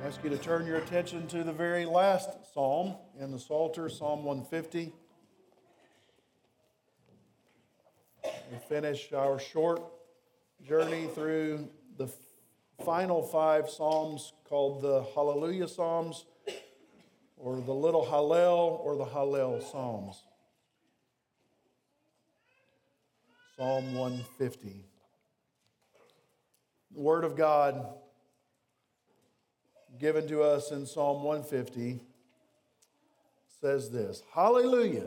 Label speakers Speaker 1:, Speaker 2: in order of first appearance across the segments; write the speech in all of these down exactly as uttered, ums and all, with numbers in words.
Speaker 1: I ask you to turn your attention to the very last psalm in the Psalter, Psalm one fifty. We finish our short journey through the final five psalms called the Hallelujah Psalms, or the Little Hallel, or the Hallel Psalms. Psalm one fifty. The Word of God given to us in Psalm one fifty says this: Hallelujah!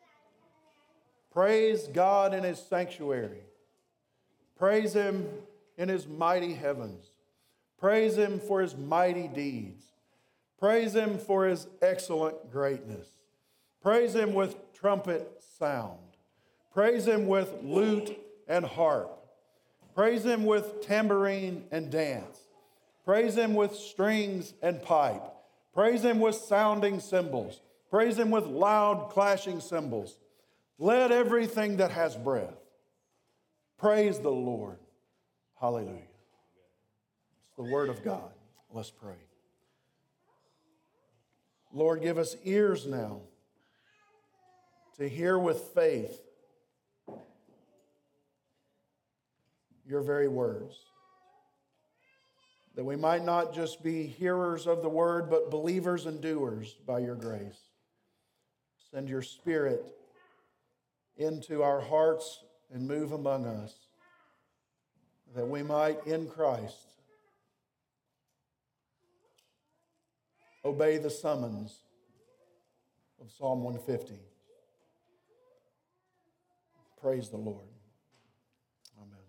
Speaker 1: Praise God in His sanctuary. Praise Him in His mighty heavens. Praise Him for His mighty deeds. Praise Him for His excellent greatness. Praise Him with trumpet sound. Praise Him with lute and harp. Praise Him with tambourine and dance. Praise Him with strings and pipe. Praise Him with sounding cymbals. Praise Him with loud clashing cymbals. Let everything that has breath praise the Lord. Hallelujah. It's the word of God. Let's pray. Lord, give us ears now to hear with faith your very words, that we might not just be hearers of the word, but believers and doers by your grace. Send your Spirit into our hearts and move among us, that we might in Christ obey the summons of Psalm one fifty. Praise the Lord. Amen.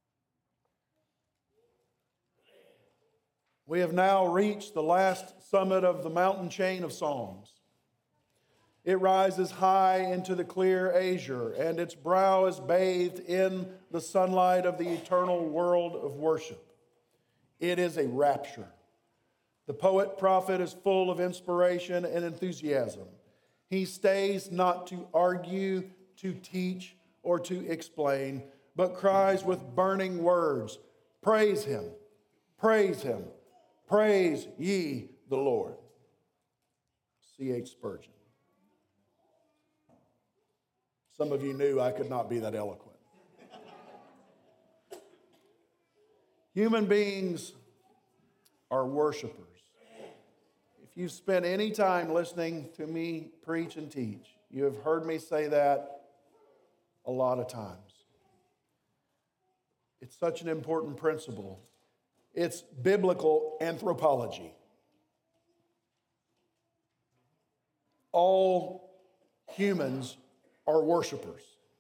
Speaker 1: We have now reached the last summit of the mountain chain of Psalms. It rises high into the clear azure, and its brow is bathed in the sunlight of the eternal world of worship. It is a rapture. The poet-prophet is full of inspiration and enthusiasm. He stays not to argue, to teach, or to explain, but cries with burning words, praise Him, praise Him, praise ye the Lord. C H Spurgeon. Some of you knew I could not be that eloquent. Human beings are worshipers. If you've spent any time listening to me preach and teach, you have heard me say that a lot of times. It's such an important principle. It's biblical anthropology. All humans are worshipers.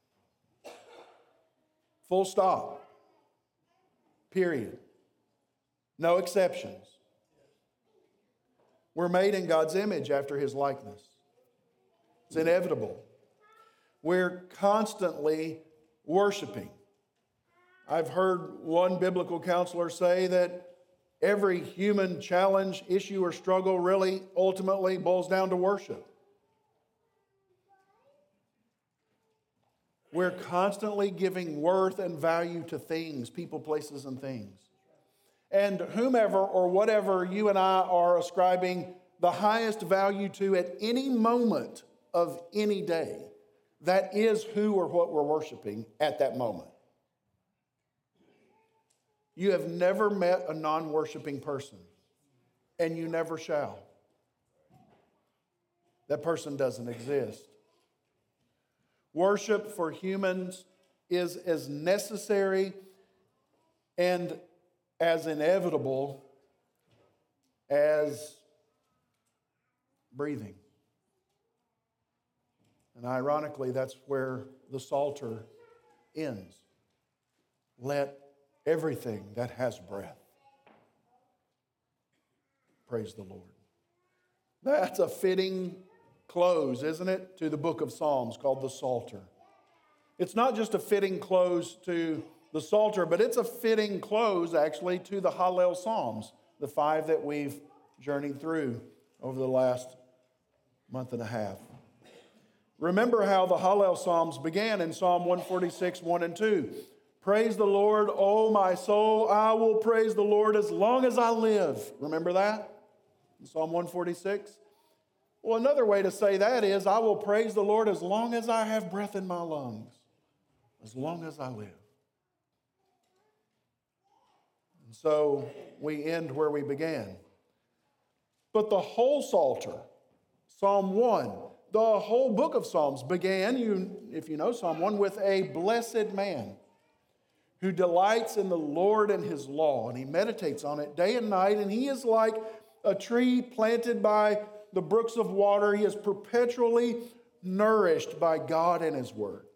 Speaker 1: Full stop. Period. No exceptions. We're made in God's image after His likeness. It's inevitable. We're constantly worshiping. I've heard one biblical counselor say that every human challenge, issue, or struggle really ultimately boils down to worship. We're constantly giving worth and value to things, people, places, and things. And whomever or whatever you and I are ascribing the highest value to at any moment of any day, that is who or what we're worshiping at that moment. You have never met a non-worshiping person, and you never shall. That person doesn't exist. Worship for humans is as necessary and as inevitable as breathing. And ironically, that's where the Psalter ends. Let everything that has breath praise the Lord. That's a fitting close, isn't it, to the book of Psalms called the Psalter. It's not just a fitting close to the Psalter, but it's a fitting close, actually, to the Hallel Psalms, the five that we've journeyed through over the last month and a half. Remember how the Hallel Psalms began in Psalm one forty-six, one and two. Praise the Lord, O my soul. I will praise the Lord as long as I live. Remember that? Psalm one forty-six? Well, another way to say that is, I will praise the Lord as long as I have breath in my lungs, as long as I live. And so we end where we began. But the whole Psalter, Psalm one, the whole book of Psalms began, you, if you know Psalm one, with a blessed man who delights in the Lord and his law, and he meditates on it day and night, and he is like a tree planted by the brooks of water. He is perpetually nourished by God and his word.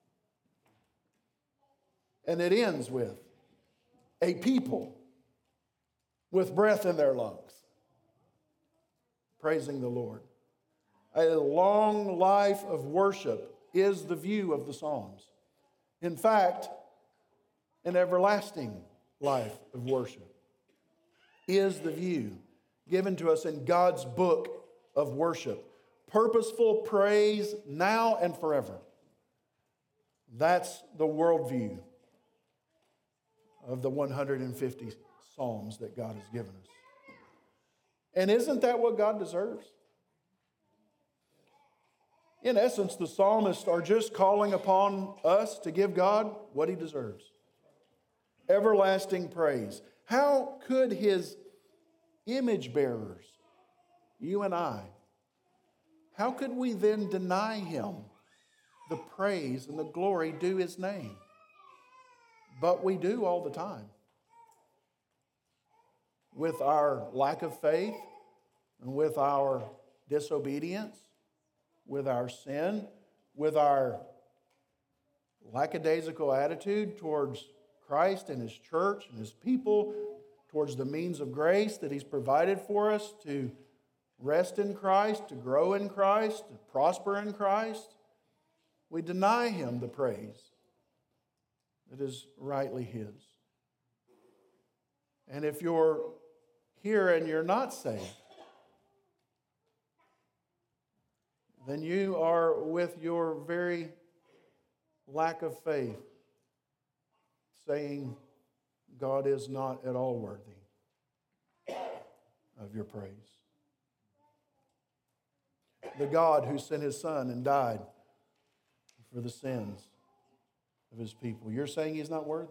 Speaker 1: And it ends with a people with breath in their lungs, praising the Lord. A long life of worship is the view of the Psalms. In fact, an everlasting life of worship is the view given to us in God's book of worship. Purposeful praise now and forever. That's the worldview of the one hundred fifty Psalms that God has given us. And isn't that what God deserves? In essence, the psalmists are just calling upon us to give God what he deserves. Everlasting praise. How could his image bearers, you and I, how could we then deny him the praise and the glory due his name? But we do all the time. With our lack of faith and with our disobedience, with our sin, with our lackadaisical attitude towards Christ and his church and his people, towards the means of grace that he's provided for us to rest in Christ, to grow in Christ, to prosper in Christ, we deny him the praise that is rightly his. And if you're here and you're not saved, then you are with your very lack of faith saying God is not at all worthy of your praise. The God who sent his Son and died for the sins of his people, you're saying he's not worthy.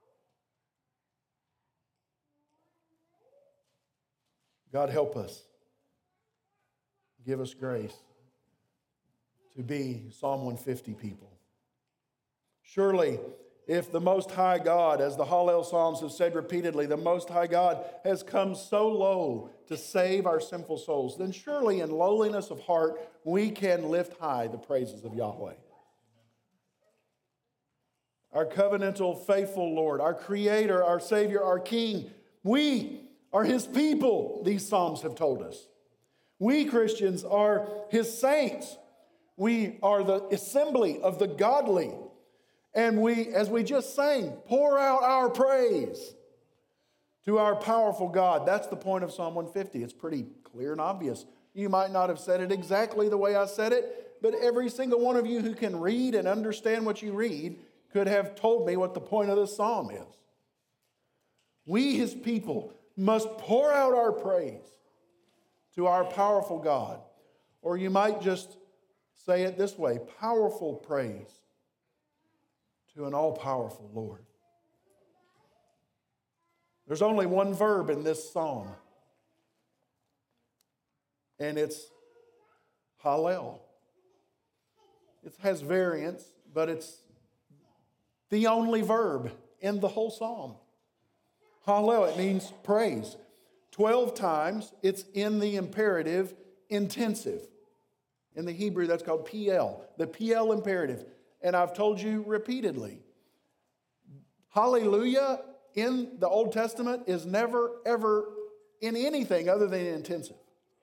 Speaker 1: God help us. Give us grace to be Psalm one fifty people. Surely, if the Most High God, as the Hallel Psalms have said repeatedly, the Most High God has come so low to save our sinful souls, then surely in lowliness of heart we can lift high the praises of Yahweh. Our covenantal, faithful Lord, our Creator, our Savior, our King, we are his people, these Psalms have told us. We Christians are his saints. We are the assembly of the godly. And we, as we just sang, pour out our praise to our powerful God. That's the point of Psalm one fifty. It's pretty clear and obvious. You might not have said it exactly the way I said it, but every single one of you who can read and understand what you read could have told me what the point of this psalm is. We, his people, must pour out our praise to our powerful God. Or you might just say it this way, powerful praise to an all-powerful Lord. There's only one verb in this psalm, and it's hallel. It has variants, but it's the only verb in the whole psalm. Hallel, it means praise. Twelve times it's in the imperative intensive. In the Hebrew, that's called P L, the P L imperative. And I've told you repeatedly, hallelujah in the Old Testament is never, ever in anything other than intensive.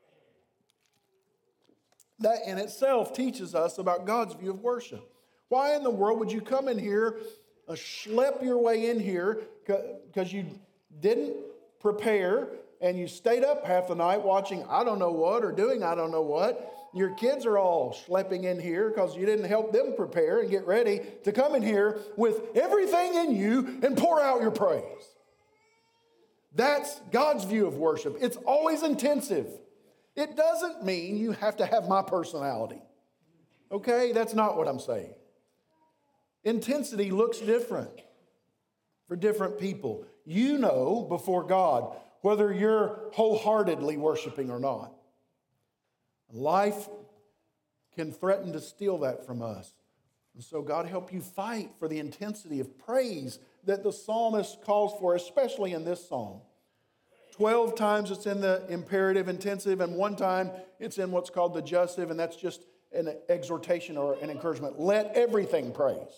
Speaker 1: That in itself teaches us about God's view of worship. Why in the world would you come in here, uh, schlep your way in here, because you didn't prepare and you stayed up half the night watching I don't know what or doing I don't know what. Your kids are all schlepping in here because you didn't help them prepare and get ready to come in here with everything in you and pour out your praise. That's God's view of worship. It's always intensive. It doesn't mean you have to have my personality. Okay? That's not what I'm saying. Intensity looks different for different people. You know before God whether you're wholeheartedly worshiping or not. Life can threaten to steal that from us. And so God help you fight for the intensity of praise that the psalmist calls for, especially in this psalm. Twelve times it's in the imperative intensive, and one time it's in what's called the jussive, and that's just an exhortation or an encouragement. Let everything praise.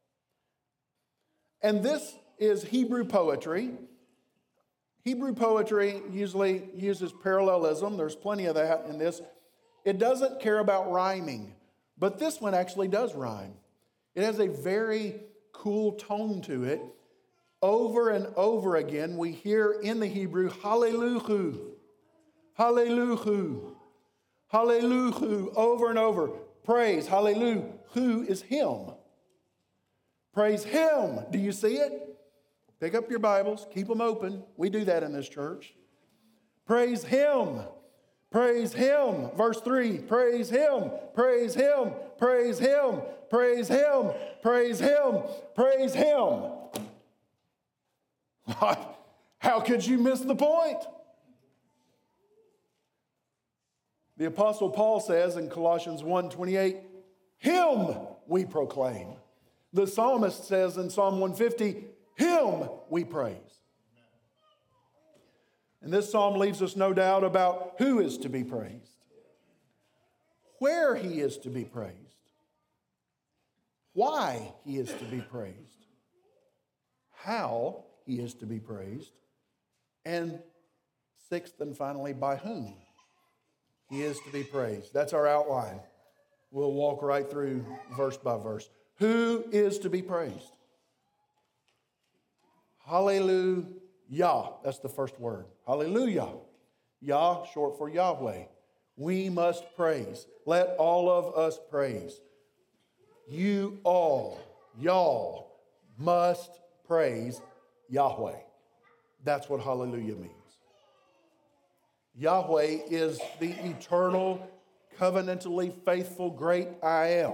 Speaker 1: And this is Hebrew poetry. Hebrew poetry usually uses parallelism. There's plenty of that in this. It doesn't care about rhyming, but this one actually does rhyme. It has a very cool tone to it. Over and over again, we hear in the Hebrew, hallelujah, hallelujah, hallelujah, over and over. Praise, hallelujah, who is him. Praise him. Do you see it? Pick up your Bibles, keep them open. We do that in this church. Praise him. Praise him. Verse three, praise him, praise him, praise him, praise him, praise him, praise him. How could you miss the point? The Apostle Paul says in Colossians one twenty-eight, him we proclaim. The psalmist says in Psalm one fifty, him we praise. And this psalm leaves us no doubt about who is to be praised, where he is to be praised, why he is to be praised, how he is to be praised, and sixth and finally, by whom he is to be praised. That's our outline. We'll walk right through verse by verse. Who is to be praised? Hallelujah. That's the first word. Hallelujah. Yah, short for Yahweh. We must praise. Let all of us praise. You all, y'all, must praise Yahweh. That's what hallelujah means. Yahweh is the eternal, covenantally faithful, great I am.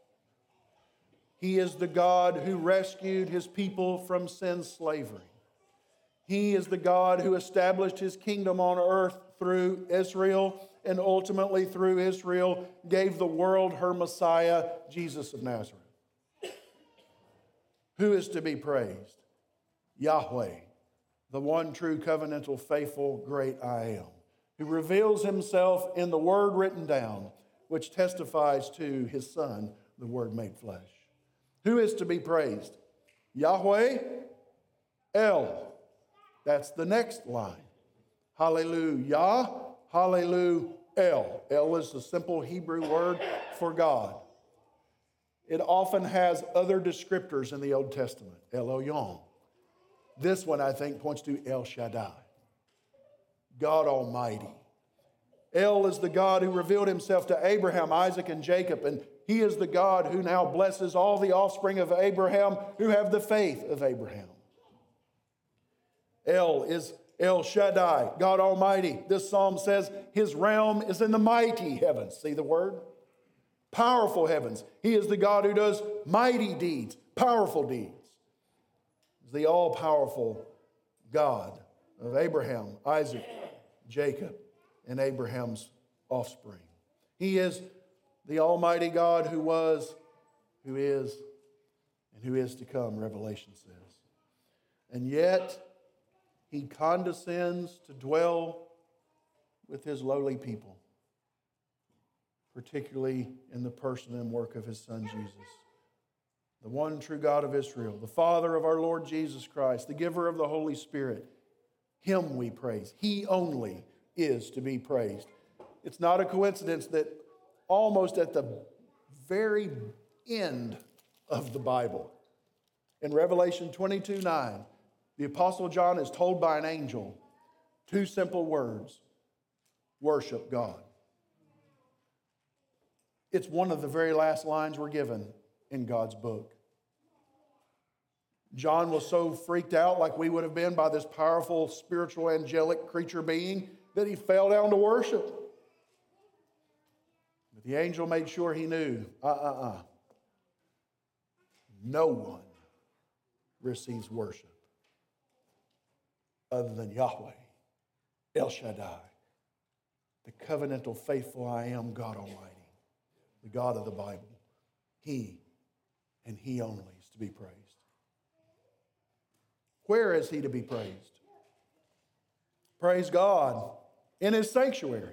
Speaker 1: He is the God who rescued his people from sin's slavery. He is the God who established his kingdom on earth through Israel, and ultimately through Israel gave the world her Messiah, Jesus of Nazareth. Who is to be praised? Yahweh, the one true covenantal, faithful, great I am, who reveals himself in the word written down, which testifies to his Son, the Word made flesh. Who is to be praised? Yahweh, El. That's the next line. Hallelujah, hallelujah, El. El is the simple Hebrew word for God. It often has other descriptors in the Old Testament. Elohim. This one, I think, points to El Shaddai, God Almighty. El is the God who revealed himself to Abraham, Isaac, and Jacob, and he is the God who now blesses all the offspring of Abraham who have the faith of Abraham. El is El Shaddai, God Almighty. This psalm says his realm is in the mighty heavens. See the word? Powerful heavens. He is the God who does mighty deeds, powerful deeds. He's the all-powerful God of Abraham, Isaac, Jacob, and Abraham's offspring. He is the Almighty God who was, who is, and who is to come, Revelation says. And yet, he condescends to dwell with his lowly people, particularly in the person and work of his Son, Jesus. The one true God of Israel, the Father of our Lord Jesus Christ, the giver of the Holy Spirit. Him we praise. He only is to be praised. It's not a coincidence that almost at the very end of the Bible, in Revelation twenty-two nine, the Apostle John is told by an angel two simple words: worship God. It's one of the very last lines we're given in God's book. John was so freaked out, like we would have been, by this powerful spiritual angelic creature being, that he fell down to worship. But the angel made sure he knew, uh-uh-uh. No one receives worship other than Yahweh, El Shaddai, the covenantal, faithful I am, God Almighty, the God of the Bible. He and He only is to be praised. Where is He to be praised? Praise God in His sanctuary.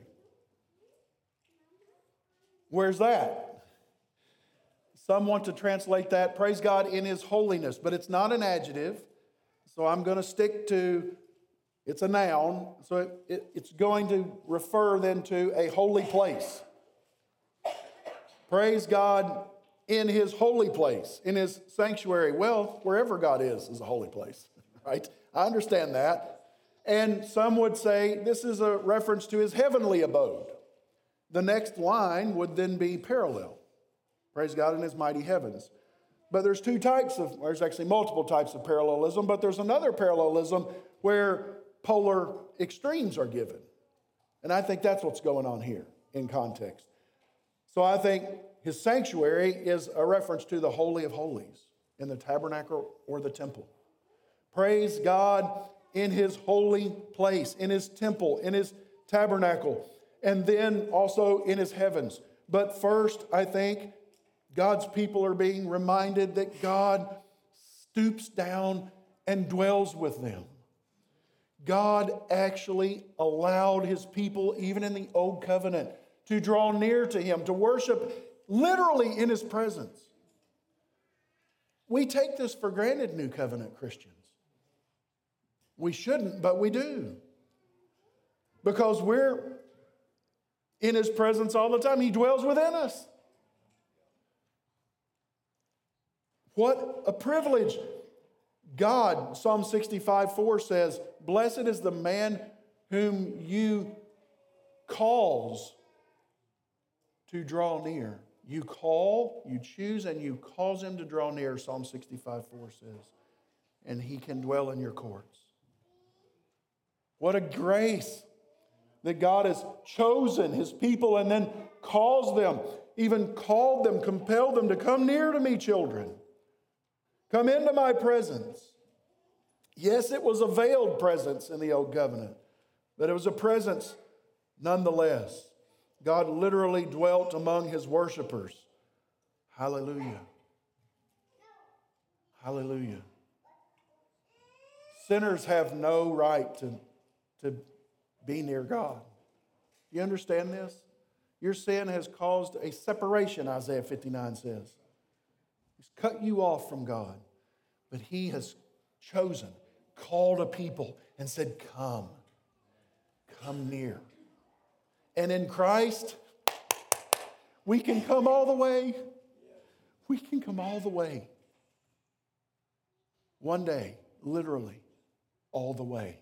Speaker 1: Where's that? Some want to translate that, praise God in His holiness, but it's not an adjective, so I'm going to stick to, it's a noun, so it, it, it's going to refer then to a holy place. Praise God in His holy place, in His sanctuary. Well, wherever God is, is a holy place, right? I understand that. And some would say this is a reference to His heavenly abode. The next line would then be parallel. Praise God in His mighty heavens. But there's two types of, there's actually multiple types of parallelism, but there's another parallelism where polar extremes are given. And I think that's what's going on here in context. So I think His sanctuary is a reference to the Holy of Holies in the tabernacle or the temple. Praise God in His holy place, in His temple, in His tabernacle, and then also in His heavens. But first, I think God's people are being reminded that God stoops down and dwells with them. God actually allowed His people, even in the Old Covenant, to draw near to Him, to worship literally in His presence. We take this for granted, New Covenant Christians. We shouldn't, but we do. Because we're in His presence all the time. He dwells within us. What a privilege. God, Psalm sixty-five four says, blessed is the man whom you cause to draw near. You call, you choose, and you cause him to draw near, Psalm sixty-five four says. And he can dwell in your courts. What a grace that God has chosen His people and then caused them, even called them, compelled them to come near to me, children. Come into my presence. Yes, it was a veiled presence in the Old Covenant, but it was a presence nonetheless. God literally dwelt among His worshipers. Hallelujah. Hallelujah. Sinners have no right to, to be near God. You understand this? Your sin has caused a separation, Isaiah fifty-nine says. He's cut you off from God. But He has chosen, called a people, and said, come, come near. And in Christ, we can come all the way. We can come all the way. One day, literally, all the way.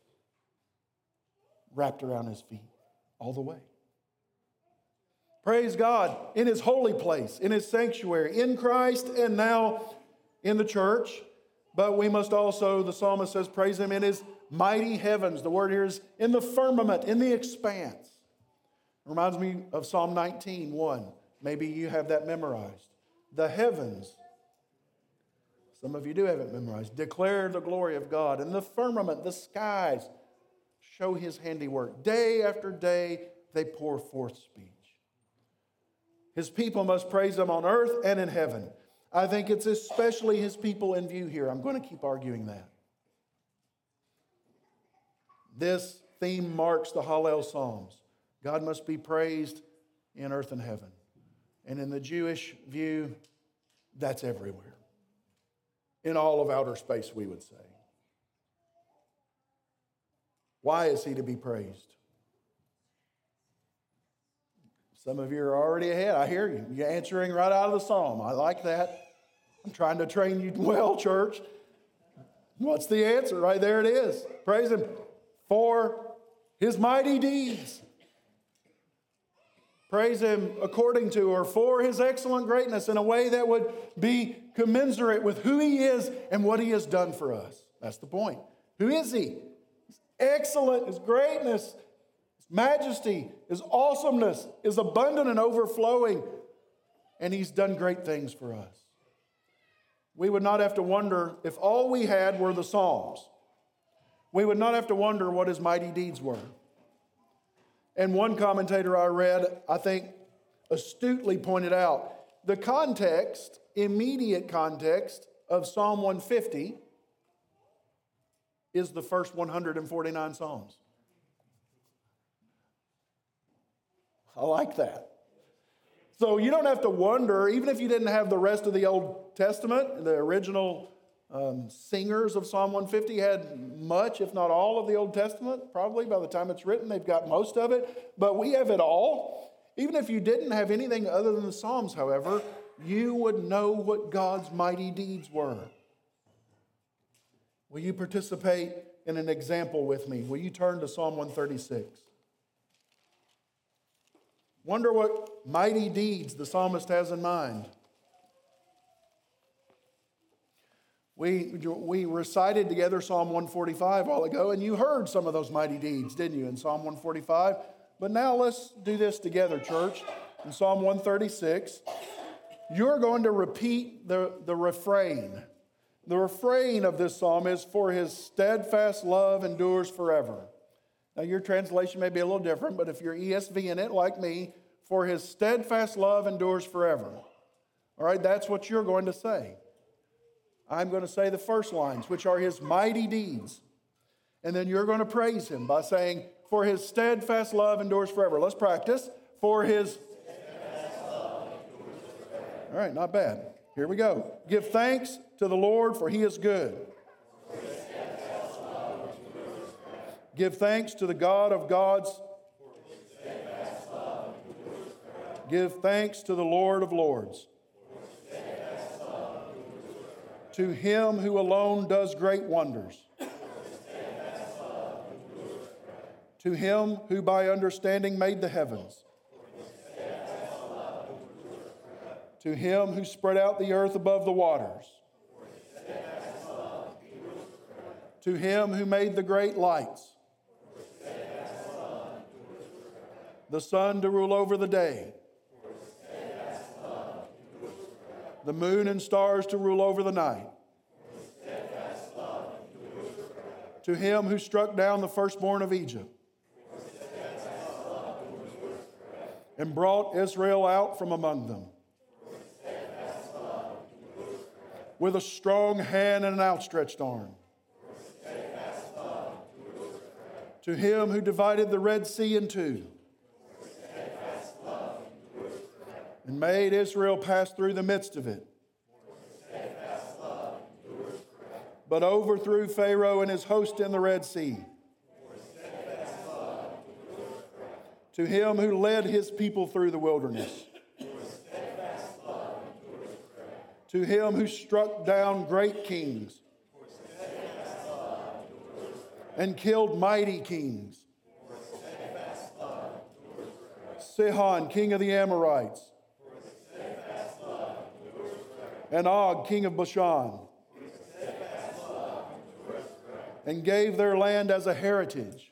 Speaker 1: Wrapped around His feet, all the way. Praise God in His holy place, in His sanctuary, in Christ, and now in the church. But we must also, the psalmist says, praise Him in His mighty heavens. The word here is in the firmament, in the expanse. It reminds me of Psalm nineteen one. Maybe you have that memorized. The heavens, some of you do have it memorized, declare the glory of God. And the firmament, the skies, show His handiwork. Day after day, they pour forth speech. His people must praise Him on earth and in heaven. I think it's especially His people in view here. I'm going to keep arguing that. This theme marks the Hallel Psalms. God must be praised in earth and heaven. And in the Jewish view, that's everywhere. In all of outer space, we would say. Why is He to be praised? Some of you are already ahead. I hear you. You're answering right out of the psalm. I like that. I'm trying to train you well, church. What's the answer? Right there it is. Praise Him for His mighty deeds. Praise Him according to or for His excellent greatness in a way that would be commensurate with who he is and what he has done for us. That's the point. Who is he? He's excellent, his greatness, his majesty, his awesomeness is abundant and overflowing, and he's done great things for us. We would not have to wonder if all we had were the Psalms. We would not have to wonder what his mighty deeds were. And one commentator I read, I think, astutely pointed out the context, immediate context of Psalm one fifty is the first one hundred forty-nine Psalms. I like that. So you don't have to wonder, even if you didn't have the rest of the Old Testament, the original um, singers of Psalm one fifty had much, if not all, of the Old Testament. Probably by the time it's written, they've got most of it. But we have it all. Even if you didn't have anything other than the Psalms, however, you would know what God's mighty deeds were. Will you participate in an example with me? Will you turn to Psalm one thirty-six? Wonder what mighty deeds the psalmist has in mind. We, we recited together Psalm one forty-five a while ago, and you heard some of those mighty deeds, didn't you, in Psalm one forty-five? But now let's do this together, church. In Psalm one thirty-six, you're going to repeat the, the refrain. The refrain of this psalm is, "For his steadfast love endures forever." Now, your translation may be a little different, but if you're E S V in it, like me, "For his steadfast love endures forever." All right, that's what you're going to say. I'm going to say the first lines, which are his mighty deeds. And then you're going to praise him by saying, "For his steadfast love endures forever." Let's practice. For his steadfast love endures forever. All right, not bad. Here we go. Give thanks to the Lord, for he is good. For his steadfast love endures forever. Give thanks to the God of gods. For his steadfast love endures forever. Give thanks to the Lord of lords. For his steadfast love endures forever. To him who alone does great wonders. To him who by understanding made the heavens. To him who spread out the earth above the waters. To him who made the great lights. The sun to rule over the day. The moon and stars to rule over the night. To him who struck down the firstborn of Egypt. And brought Israel out from among them. With a strong hand and an outstretched arm. To him who divided the Red Sea in two. And made Israel pass through the midst of it. But overthrew Pharaoh and his host in the Red Sea. To him who led his people through the wilderness. To him who struck down great kings. And killed mighty kings. Sihon, king of the Amorites. And Og, king of Bashan. And gave their land as a heritage.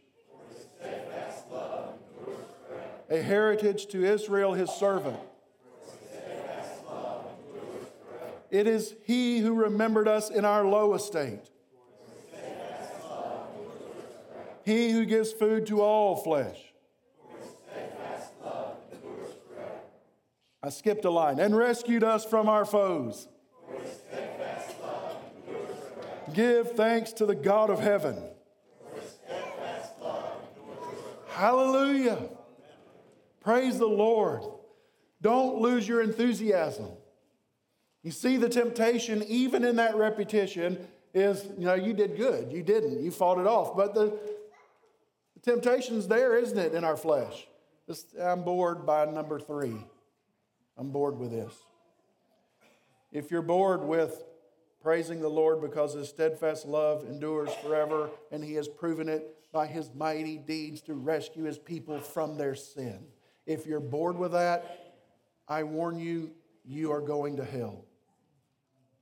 Speaker 1: A heritage to Israel, his servant. It is he who remembered us in our low estate. He who gives food to all flesh. I skipped a line. And rescued us from our foes. Give thanks to the God of heaven. Hallelujah. Praise the Lord. Don't lose your enthusiasm. You see, the temptation, even in that repetition, is, you know, you did good. You didn't. You fought it off. But the, the temptation's there, isn't it, in our flesh? This, I'm bored by number three. I'm bored with this. If you're bored with praising the Lord because his steadfast love endures forever, and he has proven it by his mighty deeds to rescue his people from their sin. If you're bored with that, I warn you, you are going to hell.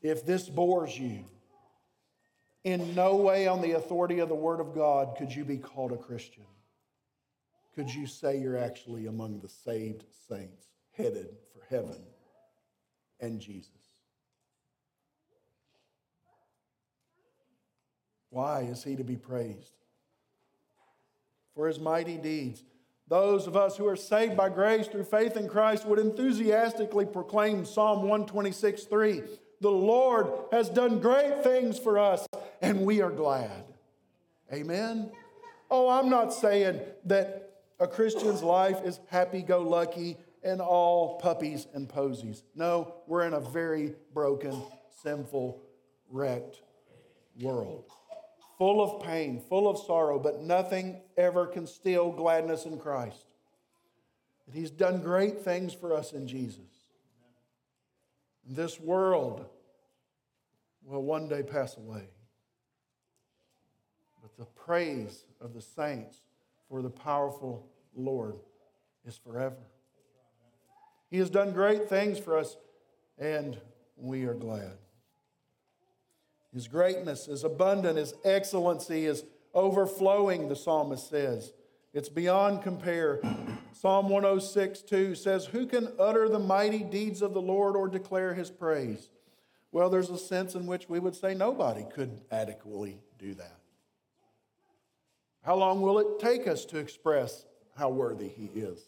Speaker 1: if this bores you, in no way on the authority of the Word of God could you be called a Christian. Could you say you're actually among the saved saints headed for heaven and Jesus? Why is he to be praised? For his mighty deeds. Those of us who are saved by grace through faith in Christ would enthusiastically proclaim Psalm one twenty-six, three. The Lord has done great things for us, and we are glad. Amen? Oh, I'm not saying that a Christian's life is happy-go-lucky and all puppies and posies. No, we're in a very broken, sinful, wrecked world. Full of pain, full of sorrow, but nothing ever can steal gladness in Christ. And he's done great things for us in Jesus. This world will one day pass away. But the praise of the saints for the powerful Lord is forever. He has done great things for us, and we are glad. His greatness is abundant. His excellency is overflowing, the psalmist says. It's beyond compare. Psalm one oh six, two says, who can utter the mighty deeds of the Lord or declare his praise? Well, there's a sense in which we would say nobody could adequately do that. How long will it take us to express how worthy he is?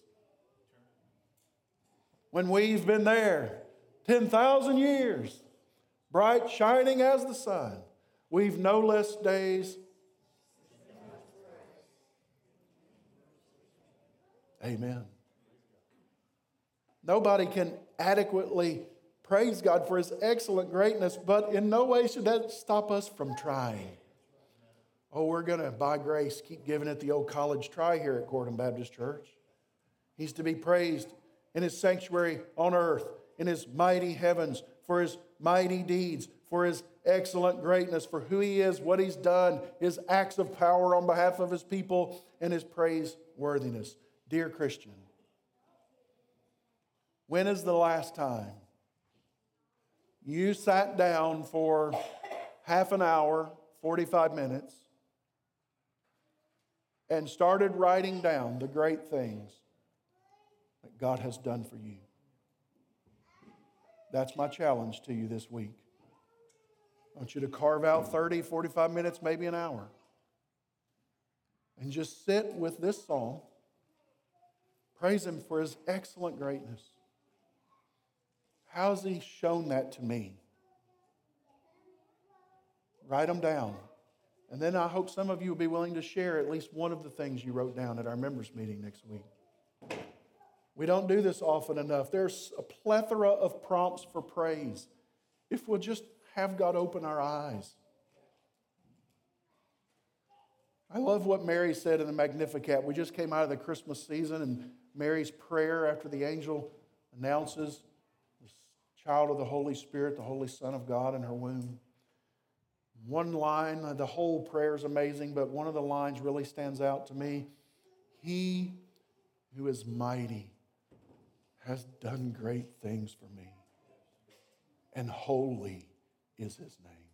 Speaker 1: When we've been there ten thousand years, bright shining as the sun, we've no less days. Amen. Nobody can adequately praise God for his excellent greatness, but in no way should that stop us from trying. Oh, we're going to, by grace, keep giving it the old college try here at Corydon Baptist Church. He's to be praised in his sanctuary on earth, in his mighty heavens, for his mighty deeds, for his excellent greatness, for who he is, what he's done, his acts of power on behalf of his people, and his praiseworthiness. Dear Christian, when is the last time you sat down for half an hour, forty-five minutes, and started writing down the great things that God has done for you? That's my challenge to you this week. I want you to carve out thirty, forty-five minutes, maybe an hour, and just sit with this psalm. Praise him for his excellent greatness. How's he shown that to me? Write them down. And then I hope some of you will be willing to share at least one of the things you wrote down at our members' meeting next week. We don't do this often enough. There's a plethora of prompts for praise if we'll just have God open our eyes. I love what Mary said in the Magnificat. We just came out of the Christmas season, and Mary's prayer after the angel announces this child of the Holy Spirit, the Holy Son of God in her womb. One line, the whole prayer is amazing, but one of the lines really stands out to me. He who is mighty has done great things for me, and holy is his name.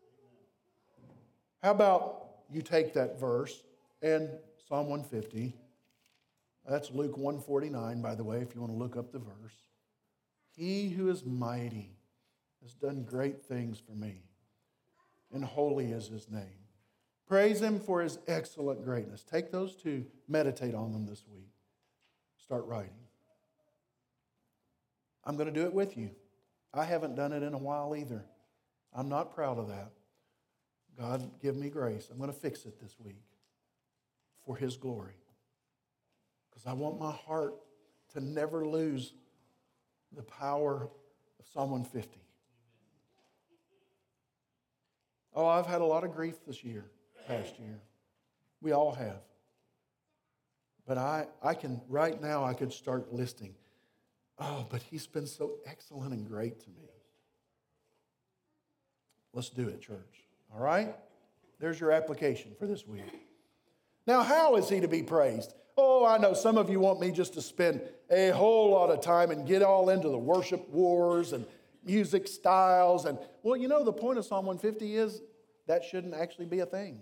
Speaker 1: How about you take that verse and Psalm one fifty, that's Luke one forty-nine, by the way, if you want to look up the verse. He who is mighty has done great things for me, and holy is his name. Praise him for his excellent greatness. Take those two, meditate on them this week. Start writing. I'm going to do it with you. I haven't done it in a while either. I'm not proud of that. God, give me grace. I'm going to fix it this week for his glory. Because I want my heart to never lose the power of Psalm one fifty. Oh, I've had a lot of grief this year, past year. We all have. But I, I can, right now, I could start listing. Oh, but he's been so excellent and great to me. Let's do it, church. All right? There's your application for this week. Now, how is he to be praised? Oh, I know some of you want me just to spend a whole lot of time and get all into the worship wars and music styles. And, well, you know, the point of Psalm one fifty is that shouldn't actually be a thing.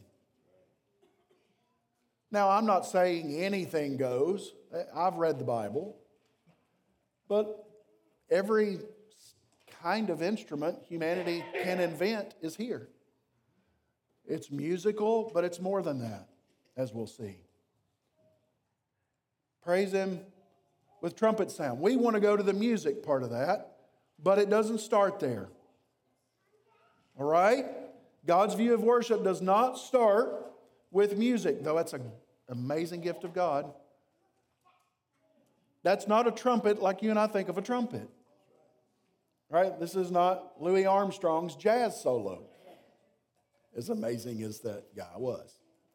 Speaker 1: Now, I'm not saying anything goes. I've read the Bible. But every kind of instrument humanity can invent is here. It's musical, but it's more than that, as we'll see. Praise Him with trumpet sound. We want to go to the music part of that, but it doesn't start there. All right? God's view of worship does not start with music, though that's an amazing gift of God. That's not a trumpet like you and I think of a trumpet. Right? This is not Louis Armstrong's jazz solo, as amazing as that guy was.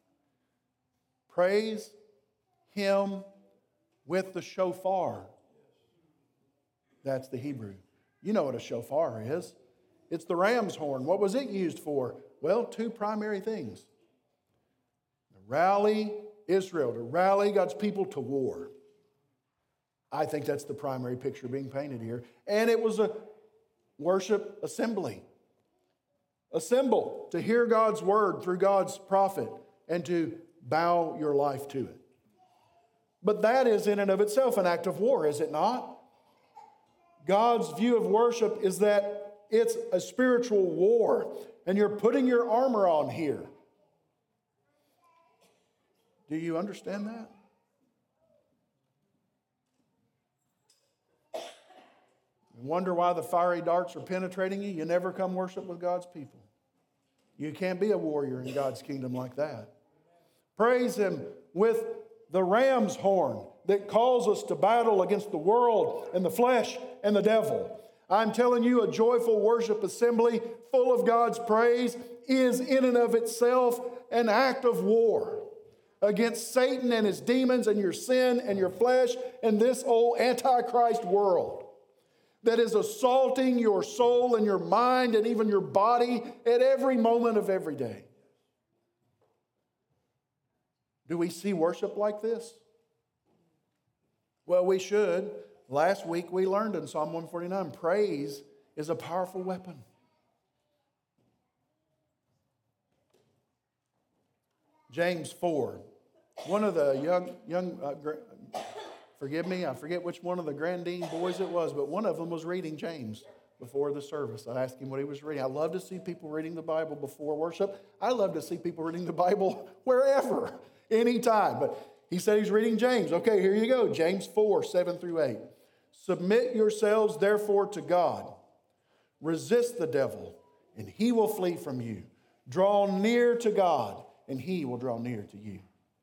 Speaker 1: Praise Him with the shofar. That's the Hebrew. You know what a shofar is. It's the ram's horn. What was it used for? Well, two primary things. To rally Israel, to rally God's people to war. I think that's the primary picture being painted here. And it was a worship assembly. A symbol to hear God's word through God's prophet and to bow your life to it. But that is in and of itself an act of war, is it not? God's view of worship is that it's a spiritual war, and you're putting your armor on here. Do you understand that? You wonder why the fiery darts are penetrating you? You never come worship with God's people. You can't be a warrior in God's kingdom like that. Praise Him with the ram's horn that calls us to battle against the world and the flesh and the devil. I'm telling you, a joyful worship assembly full of God's praise is in and of itself an act of war against Satan and his demons and your sin and your flesh and this old antichrist world that is assaulting your soul and your mind and even your body at every moment of every day. Do we see worship like this? Well, we should. Last week we learned in Psalm one forty-nine, praise is a powerful weapon. James four, one of the young, young uh, gra- forgive me, I forget which one of the Grandine boys it was, but one of them was reading James before the service. I asked him what he was reading. I love to see people reading the Bible before worship. I love to see people reading the Bible wherever. Anytime. But he said he's reading James. Okay, here you go. James four, seven through eight. Submit yourselves therefore to God. Resist the devil, and he will flee from you. Draw near to God, and he will draw near to you.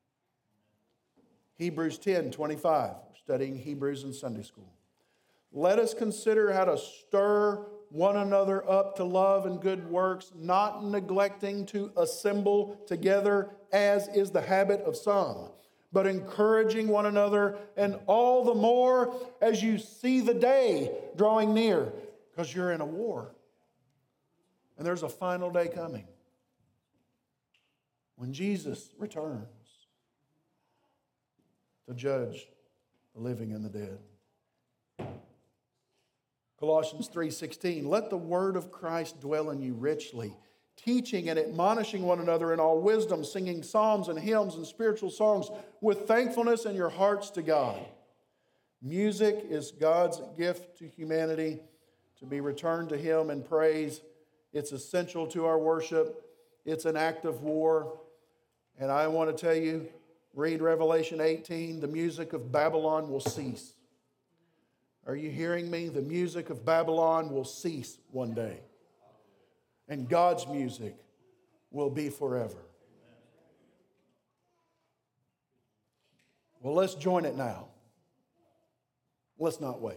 Speaker 1: Hebrews ten, twenty-five. We're studying Hebrews in Sunday school. Let us consider how to stir one another up to love and good works, not neglecting to assemble together, as is the habit of some, but encouraging one another, and all the more as you see the day drawing near, because you're in a war. And there's a final day coming when Jesus returns to judge the living and the dead. Colossians three sixteen, let the word of Christ dwell in you richly, teaching and admonishing one another in all wisdom, singing psalms and hymns and spiritual songs with thankfulness in your hearts to God. Music is God's gift to humanity to be returned to Him in praise. It's essential to our worship. It's an act of war. And I want to tell you, read Revelation eighteen, the music of Babylon will cease. Are you hearing me? The music of Babylon will cease one day. And God's music will be forever. Well, let's join it now. Let's not wait.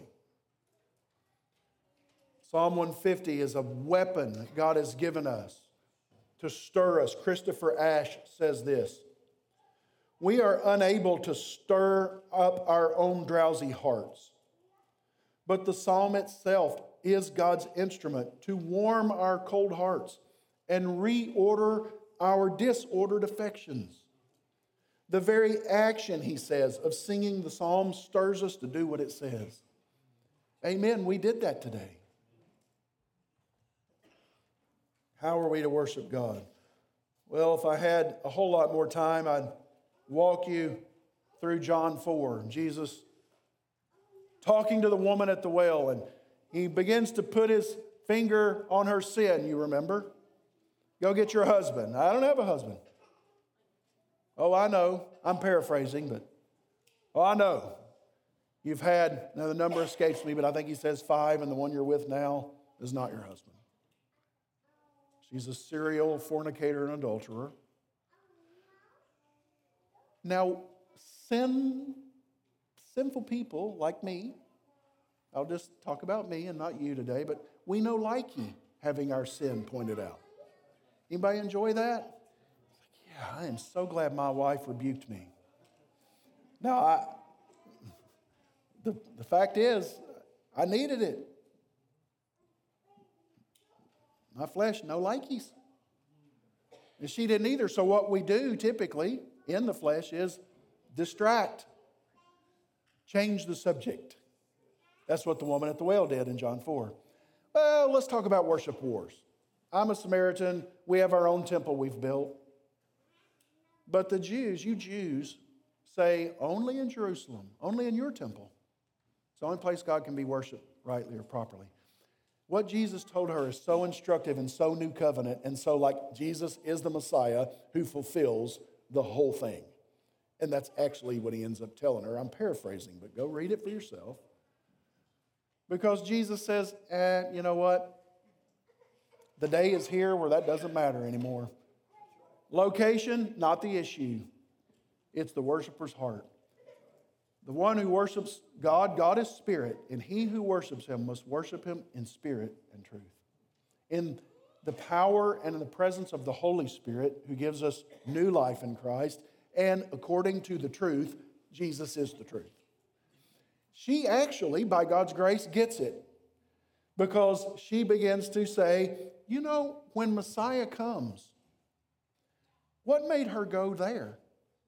Speaker 1: Psalm one fifty is a weapon that God has given us to stir us. Christopher Ash says this: we are unable to stir up our own drowsy hearts, but the psalm itself is God's instrument to warm our cold hearts and reorder our disordered affections. The very action, he says, of singing the psalm stirs us to do what it says. Amen. We did that today. How are we to worship God? Well, if I had a whole lot more time, I'd walk you through John four. Jesus talking to the woman at the well, and he begins to put his finger on her sin, you remember? Go get your husband. I don't have a husband. Oh, I know. I'm paraphrasing, but oh, I know. You've had, now the number escapes me, but I think he says five, and the one you're with now is not your husband. She's a serial fornicator and adulterer. Now, sin, sinful people like me, I'll just talk about me and not you today, but we know likey having our sin pointed out. Anybody enjoy that? Yeah, I am so glad my wife rebuked me. Now, I, the, the fact is, I needed it. My flesh, no likies. And she didn't either. So what we do typically in the flesh is distract. Change the subject. That's what the woman at the well did in John four. Well, let's talk about worship wars. I'm a Samaritan. We have our own temple we've built. But the Jews, you Jews, say only in Jerusalem, only in your temple. It's the only place God can be worshiped rightly or properly. What Jesus told her is so instructive and so new covenant, and so like Jesus is the Messiah who fulfills the whole thing. And that's actually what he ends up telling her. I'm paraphrasing, but go read it for yourself. Because Jesus says, eh, you know what? The day is here where that doesn't matter anymore. Location, not the issue. It's the worshiper's heart. The one who worships God, God is spirit, and he who worships him must worship him in spirit and truth. In the power and in the presence of the Holy Spirit, who gives us new life in Christ, and according to the truth, Jesus is the truth. She actually, by God's grace, gets it, because she begins to say, you know, when Messiah comes, what made her go there?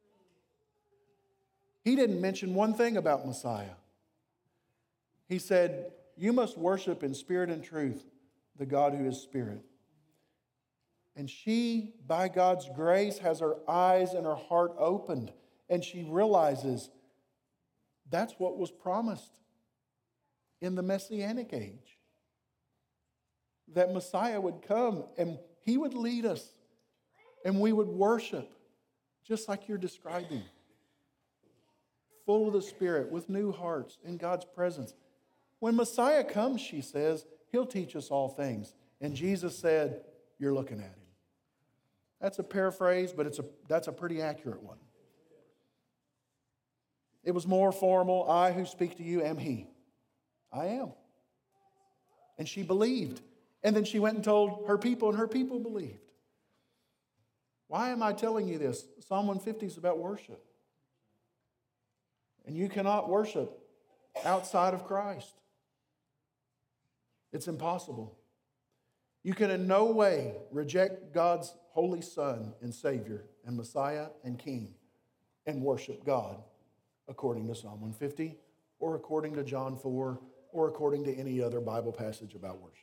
Speaker 1: He didn't mention one thing about Messiah. He said, you must worship in spirit and truth the God who is spirit. And she, by God's grace, has her eyes and her heart opened, and she realizes that's what was promised in the Messianic age. That Messiah would come and he would lead us and we would worship just like you're describing. Full of the Spirit, with new hearts in God's presence. When Messiah comes, she says, he'll teach us all things. And Jesus said, you're looking at him. That's a paraphrase, but it's a, that's a pretty accurate one. It was more formal. I who speak to you am he. I am. And she believed. And then she went and told her people, and her people believed. Why am I telling you this? Psalm one fifty is about worship. And you cannot worship outside of Christ. It's impossible. You can in no way reject God's Holy Son and Savior and Messiah and King and worship God according to Psalm one fifty or according to John four or according to any other Bible passage about worship.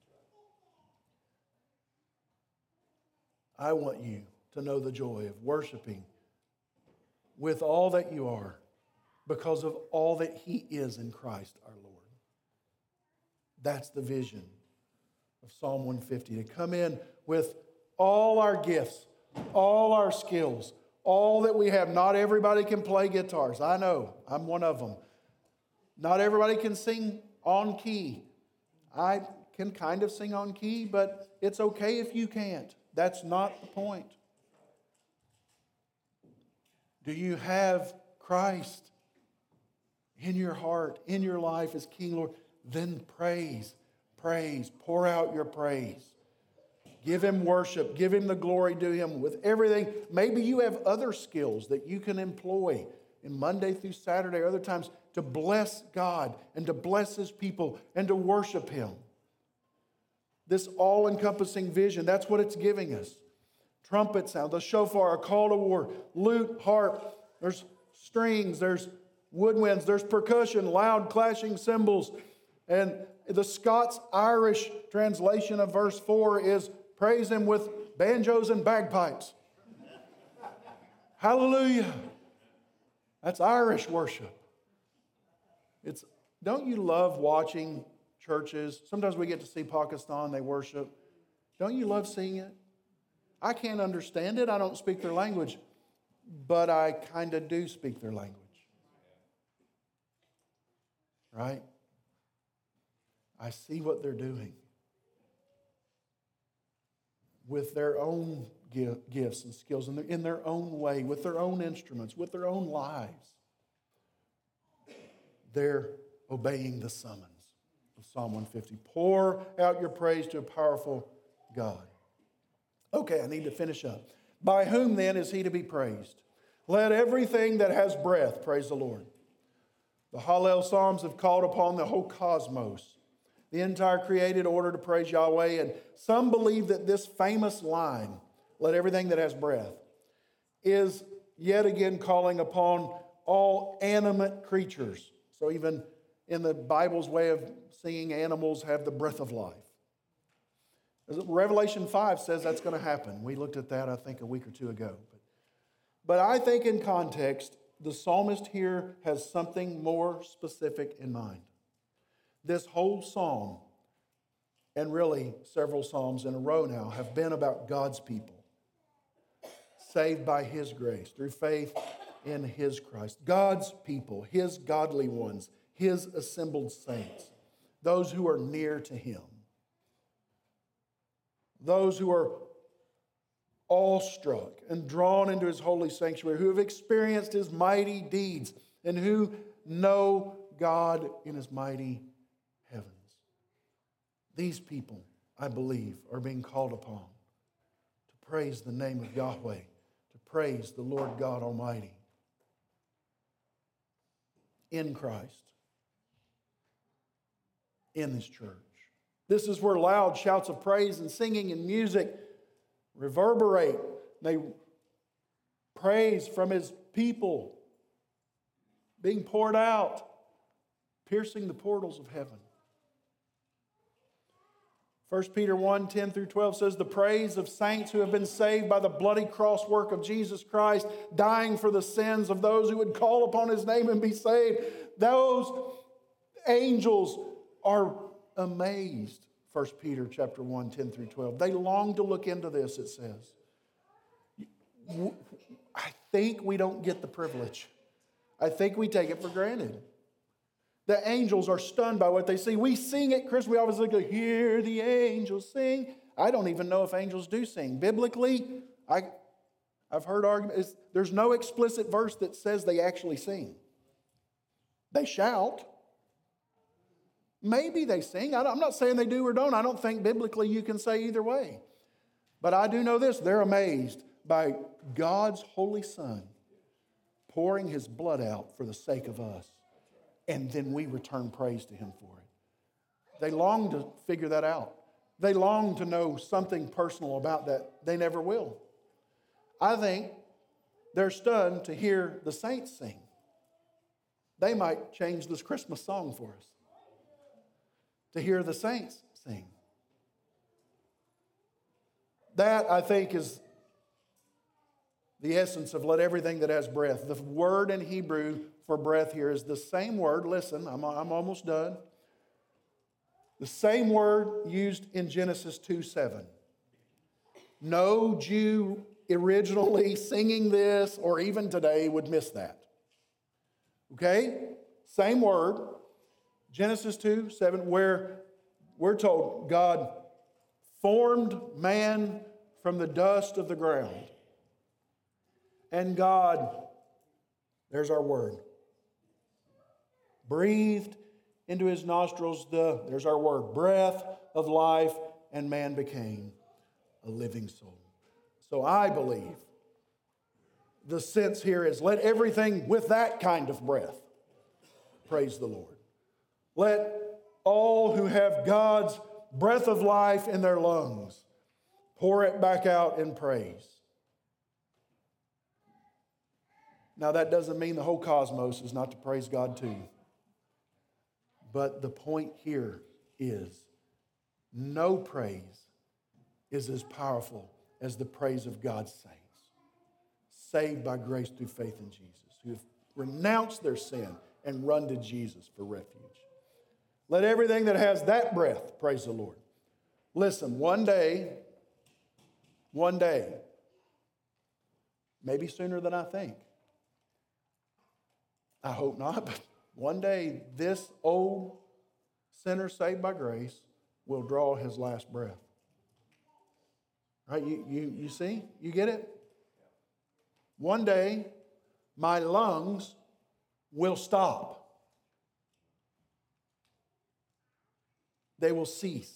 Speaker 1: I want you to know the joy of worshiping with all that you are, because of all that he is in Christ our Lord. That's the vision of Psalm one fifty, to come in with all our gifts, all our skills, all that we have. Not everybody can play guitars. I know, I'm one of them. Not everybody can sing on key. I can kind of sing on key, but it's okay if you can't. That's not the point. Do you have Christ in your heart, in your life as King, Lord? Then praise, praise, pour out your praise. Give him worship, give him the glory, do him with everything. Maybe you have other skills that you can employ in Monday through Saturday or other times to bless God and to bless his people and to worship him. This all-encompassing vision, that's what it's giving us. Trumpet sound, the shofar, a call to war, lute, harp, there's strings, there's woodwinds, there's percussion, loud clashing cymbals. And the Scots-Irish translation of verse four is Praise Him with banjos and bagpipes. Hallelujah. That's Irish worship. It's, don't you love watching churches? Sometimes we get to see Pakistan, they worship. Don't you love seeing it? I can't understand it. I don't speak their language, but I kind of do speak their language. Right? I see what they're doing with their own gifts and skills, in their own way, with their own instruments, with their own lives. They're obeying the summons of Psalm one fifty. Pour out your praise to a powerful God. Okay, I need to finish up. By whom then is He to be praised? Let everything that has breath praise the Lord. The Hallel Psalms have called upon the whole cosmos, the entire created order, to praise Yahweh. And some believe that this famous line, let everything that has breath, is yet again calling upon all animate creatures. So even in the Bible's way of seeing, animals have the breath of life. Revelation five says that's going to happen. We looked at that, I think, a week or two ago. But, but I think in context, the psalmist here has something more specific in mind. This whole psalm, and really several psalms in a row now, have been about God's people, saved by His grace, through faith in His Christ. God's people, His godly ones, His assembled saints, those who are near to Him, those who are awestruck and drawn into His holy sanctuary, who have experienced His mighty deeds, and who know God in His mighty heavens. These people, I believe, are being called upon to praise the name of Yahweh, to praise the Lord God Almighty in Christ, in this church. This is where loud shouts of praise and singing and music reverberate. They praise from His people being poured out, piercing the portals of heaven. First Peter one, ten through twelve says, the praise of saints who have been saved by the bloody cross work of Jesus Christ, dying for the sins of those who would call upon His name and be saved. Those angels are amazed. First Peter chapter one, ten through twelve. They long to look into this, it says. I think we don't get the privilege. I think we take it for granted. The angels are stunned by what they see. We sing at Christmas. We always look at, hear the angels sing. I don't even know if angels do sing. Biblically, I, I've heard arguments. There's no explicit verse that says they actually sing. They shout. Maybe they sing. I'm not saying they do or don't. I don't think biblically you can say either way. But I do know this. They're amazed by God's holy Son pouring His blood out for the sake of us. And then we return praise to Him for it. They long to figure that out. They long to know something personal about that. They never will. I think they're stunned to hear the saints sing. They might change this Christmas song for us, to hear the saints sing. That, I think, is the essence of let everything that has breath. The word in Hebrew for breath here is the same word. Listen, I'm, I'm almost done. The same word used in Genesis two seven. No Jew originally singing this, or even today, would miss that. Okay? Same word. Genesis two seven, where we're told God formed man from the dust of the ground. And God, there's our word, breathed into his nostrils the, there's our word, breath of life, and man became a living soul. So I believe the sense here is let everything with that kind of breath praise the Lord. Let all who have God's breath of life in their lungs pour it back out in praise. Now, that doesn't mean the whole cosmos is not to praise God too. But the point here is no praise is as powerful as the praise of God's saints, saved by grace through faith in Jesus, who have renounced their sin and run to Jesus for refuge. Let everything that has that breath praise the Lord. Listen, one day, one day, maybe sooner than I think. I hope not, but one day this old sinner saved by grace will draw his last breath. Right? You, you, you see? You get it? One day, my lungs will stop. They will cease.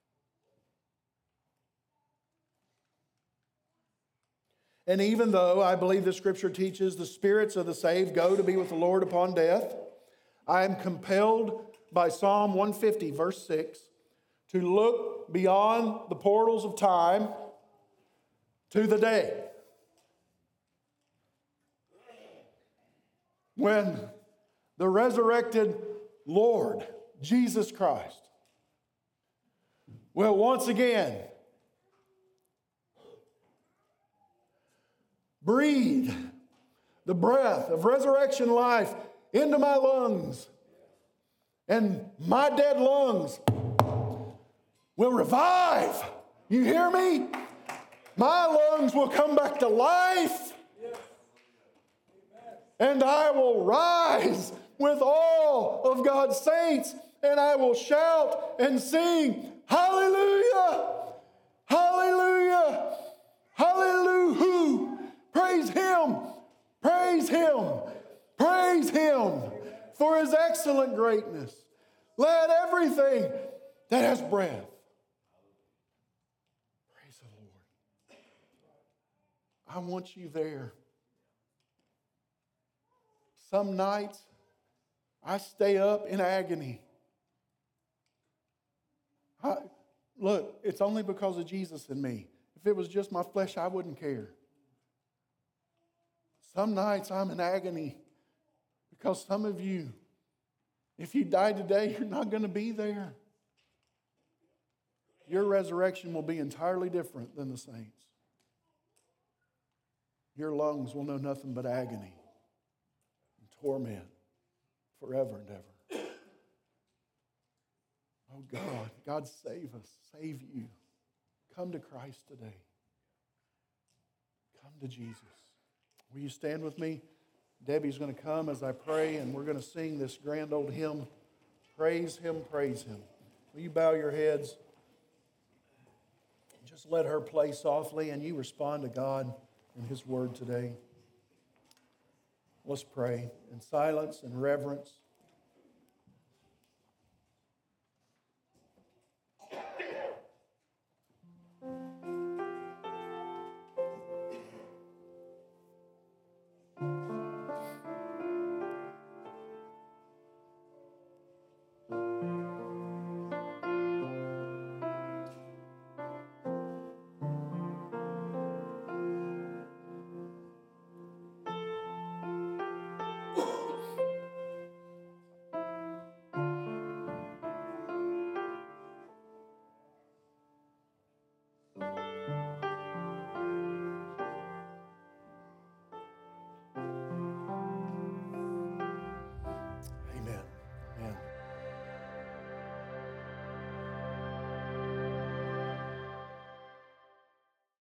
Speaker 1: And even though I believe the Scripture teaches the spirits of the saved go to be with the Lord upon death, I am compelled by Psalm one fifty, verse six, to look beyond the portals of time to the day when the resurrected Lord, Jesus Christ, will once again breathe the breath of resurrection life into my lungs, and my dead lungs will revive. You hear me? My lungs will come back to life, and I will rise with all of God's saints, and I will shout and sing, hallelujah, hallelujah, hallelujah. Praise Him, praise Him, praise Him for His excellent greatness. Let everything that has breath praise the Lord. I want you there. Some nights I stay up in agony. I, look, it's only because of Jesus in me. If it was just my flesh, I wouldn't care. Some nights I'm in agony because some of you, if you die today, you're not going to be there. Your resurrection will be entirely different than the saints. Your lungs will know nothing but agony and torment forever and ever. Oh God, God save us, save you. Come to Christ today. Come to Jesus. Will you stand with me? Debbie's going to come as I pray, and we're going to sing this grand old hymn, Praise Him, Praise Him. Will you bow your heads? Just let her play softly, and you respond to God and His Word today. Let's pray in silence and reverence.